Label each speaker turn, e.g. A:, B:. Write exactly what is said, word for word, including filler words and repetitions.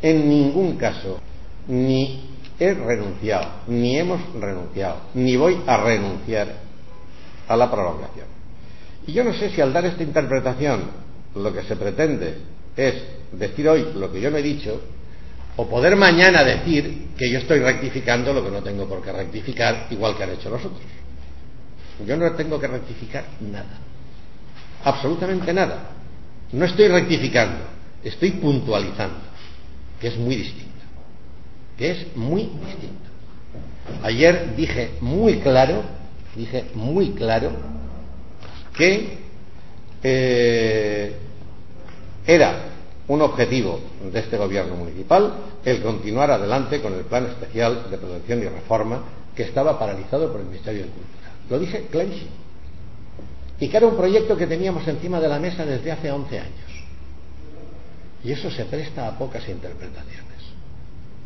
A: En ningún caso ni he renunciado, ni hemos renunciado, ni voy a renunciar a la prolongación. Y yo no sé si al dar esta interpretación lo que se pretende es decir hoy lo que yo no he dicho, o poder mañana decir que yo estoy rectificando lo que no tengo por qué rectificar, igual que han hecho los otros. Yo no tengo que rectificar nada, absolutamente nada. No estoy rectificando, estoy puntualizando, que es muy distinto, que es muy distinto. Ayer dije muy claro, dije muy claro que eh, era un objetivo de este gobierno municipal el continuar adelante con el plan especial de protección y reforma que estaba paralizado por el Ministerio de Cultura. Lo dije clarísimo. Y que era un proyecto que teníamos encima de la mesa desde hace once años. Y eso se presta a pocas interpretaciones.